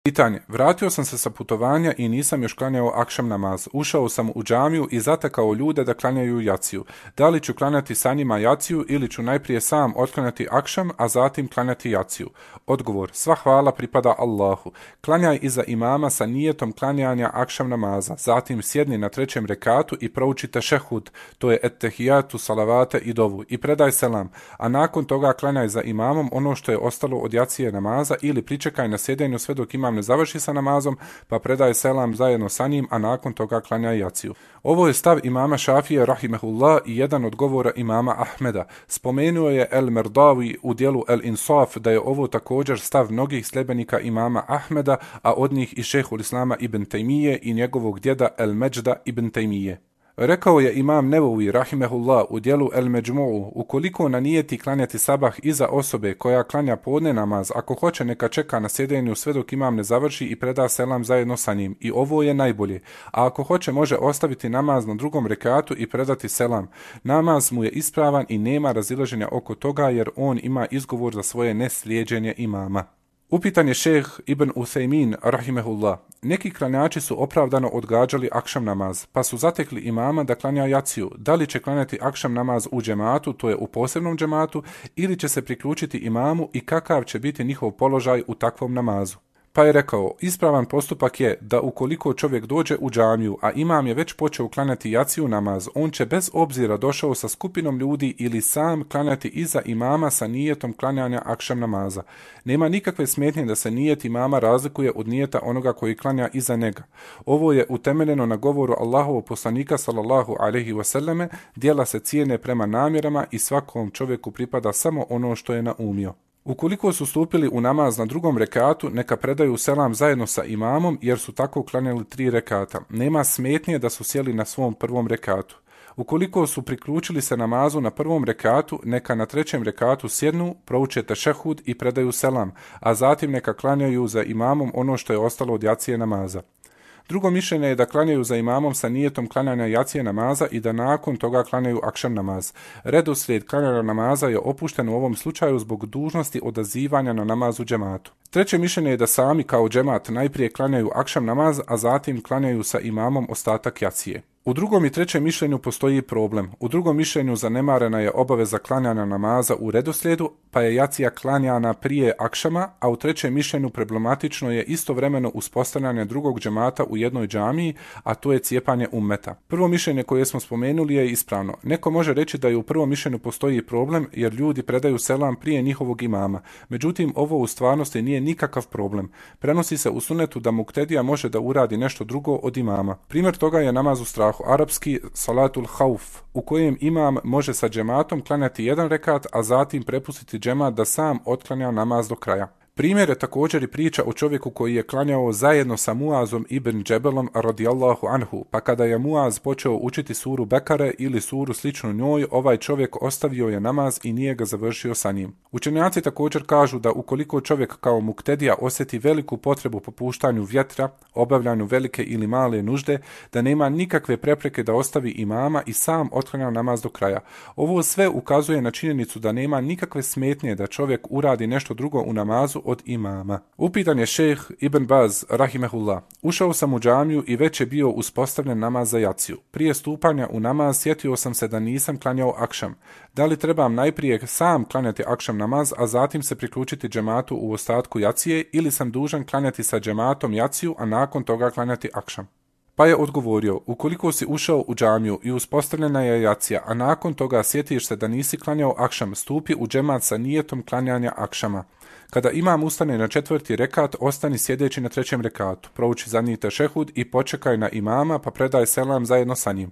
Pitanje. Vratio sam se sa putovanja i nisam još klanjao akšam namaz. Ušao sam u džamiju i zatekao ljude da klanjaju jaciju. Da li ću klanjati sa njima jaciju ili ću najprije sam otklanjati akšam, a zatim klanjati jaciju? Odgovor. Sva hvala pripada Allahu. Klanjaj iza imama sa nijetom klanjanja akšam namaza. Zatim sjedni na trećem rekatu i prouči tešehud, to je ettehijatu, salavate i dovu, i predaj selam. A nakon toga klanjaj za imamom ono što je ostalo od jacije namaza ili pričekaj na sjedenju sve dok imam ne završi sa namazom, pa predaje selam zajedno sa njim, a nakon toga klanja jaciju. Ovo je stav imama Šafije rahimehullah i jedan od govora imama Ahmeda. Spomenuo je El Merdavi u dijelu El Insaf da je ovo također stav mnogih sljedbenika imama Ahmeda, a od njih i šehhul Islama ibn Tejmije i njegovog djeda El Međda ibn Tejmije. Rekao je imam Nevovi rahimehullah u dijelu El Međmu'u, ukoliko nanijeti klanjati sabah iza osobe koja klanja podne namaz, ako hoće neka čeka na sjedenju sve dok imam ne završi i preda selam zajedno sa njim, i ovo je najbolje. A ako hoće može ostaviti namaz na drugom rekatu i predati selam. Namaz mu je ispravan i nema razilaženja oko toga jer on ima izgovor za svoje neslijeđenje imama. Upitan je šejh Ibn Usejmin rahimehullah. Neki klanjači su opravdano odgađali akšam namaz, pa su zatekli imama da klanja jaciju. Da li će klanjati akšam namaz u džematu, to je u posebnom džematu, ili će se priključiti imamu i kakav će biti njihov položaj u takvom namazu? Pa je rekao, ispravan postupak je da ukoliko čovjek dođe u džamiju, a imam je već počeo klanjati jaciju namaz, on će bez obzira došao sa skupinom ljudi ili sam klanjati iza imama sa nijetom klanjanja akšam namaza. Nema nikakve smetnje da se nijet imama razlikuje od nijeta onoga koji klanja iza njega. Ovo je utemeljeno na govoru Allahovog poslanika sallallahu alejhi ve selleme, djela se cijene prema namjerama i svakom čovjeku pripada samo ono što je naumio. Ukoliko su stupili u namaz na drugom rekatu, neka predaju selam zajedno sa imamom jer su tako klanjali 3 rekata. Nema smetnje da su sjeli na svom prvom rekatu. Ukoliko su priključili se namazu na prvom rekatu, neka na trećem rekatu sjednu, prouče tešehud i predaju selam, a zatim neka klanjaju za imamom ono što je ostalo od jacije namaza. Drugo mišljenje je da klanjaju za imamom sa nijetom klanjanja jacije namaza i da nakon toga klanjaju akšam namaz. Redoslijed klanjanja namaza je opušten u ovom slučaju zbog dužnosti odazivanja na namaz u džematu. Treće mišljenje je da sami kao džemat najprije klanjaju akšam namaz, a zatim klanjaju sa imamom ostatak jacije. U drugom i trećem mišljenju postoji problem. U drugom mišljenju zanemarena je obaveza klanjanja namaza u redoslijedu, pa je jacija klanjana prije akšama, a u trećem mišljenju problematično je istovremeno uspostavljanje drugog džemata u jednoj džamiji, a to je cijepanje ummeta. Prvo mišljenje koje smo spomenuli je ispravno. Neko može reći da je u prvom mišljenju postoji problem jer ljudi predaju selam prije njihovog imama. Međutim, ovo u stvarnosti nije nikakav problem. Prenosi se u sunetu da muktedija može da uradi nešto drugo od imama. Primjer toga je namaz u strahu, arapski salatul hauf, u kojem imam može sa džematom klanjati jedan rekat, a zatim prepustiti džemat da sam otklanja namaz do kraja. Primjer je također i priča o čovjeku koji je klanjao zajedno sa Muazom ibn Džebelom radijallahu anhu, pa kada je Muaz počeo učiti suru Bekare ili suru sličnu njoj, ovaj čovjek ostavio je namaz i nije ga završio sa njim. Učenjaci također kažu da ukoliko čovjek kao muktedija osjeti veliku potrebu po puštanju vjetra, obavljanju velike ili male nužde, da nema nikakve prepreke da ostavi imama i sam otklanja namaz do kraja. Ovo sve ukazuje na činjenicu da nema nikakve smetnje da čovjek uradi nešto drugo u namazu od imama. Upitan je šejh Ibn Baz rahimehullah. Ušao sam u džamiju i već je bio uspostavljen namaz za jaciju. Prije stupanja u namaz sjetio sam se da nisam klanjao akšam. Da li trebam najprije sam klanjati akšam namaz, a zatim se priključiti džematu u ostatku jacije, ili sam dužan klanjati sa džematom jaciju, a nakon toga klanjati akšam? Pa je odgovorio, ukoliko si ušao u džamiju i uspostavljena je jacija, a nakon toga sjetiš se da nisi klanjao akšam, stupi u džemat sa nijetom klanjanja akšama. Kada imam ustane na 4. rekat, ostani sjedeći na 3. rekatu, prouči zadnji tešehud i počekaj na imama, pa predaj selam zajedno sa njim.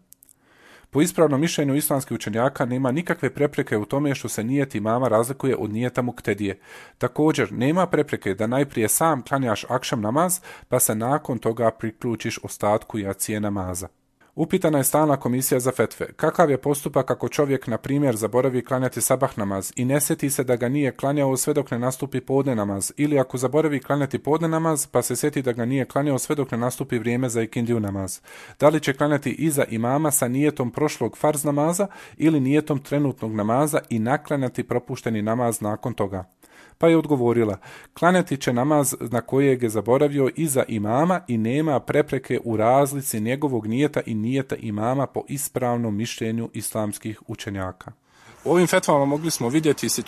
Po ispravnom mišljenju islamskih učenjaka nema nikakve prepreke u tome što se nijet imama razlikuje od nijeta muktedije. Također, nema prepreke da najprije sam klanjaš akšam namaz, pa se nakon toga priključiš ostatku jacije namaza. Upitana je stalna komisija za fetve. Kakav je postupak ako čovjek, na primjer, zaboravi klanjati sabah namaz i ne sjeti se da ga nije klanjao sve dok ne nastupi podne namaz, ili ako zaboravi klanjati podne namaz pa se sjeti da ga nije klanjao sve dok ne nastupi vrijeme za ikindiju namaz? Da li će klanjati iza imama sa nijetom prošlog farz namaza ili nijetom trenutnog namaza i naklanjati propušteni namaz nakon toga? Pa je odgovorila, klanjati će namaz na kojeg je zaboravio iza imama i nema prepreke u razlici njegovog nijeta i nijeta imama po ispravnom mišljenju islamskih učenjaka. U ovim fetvama mogli smo vidjeti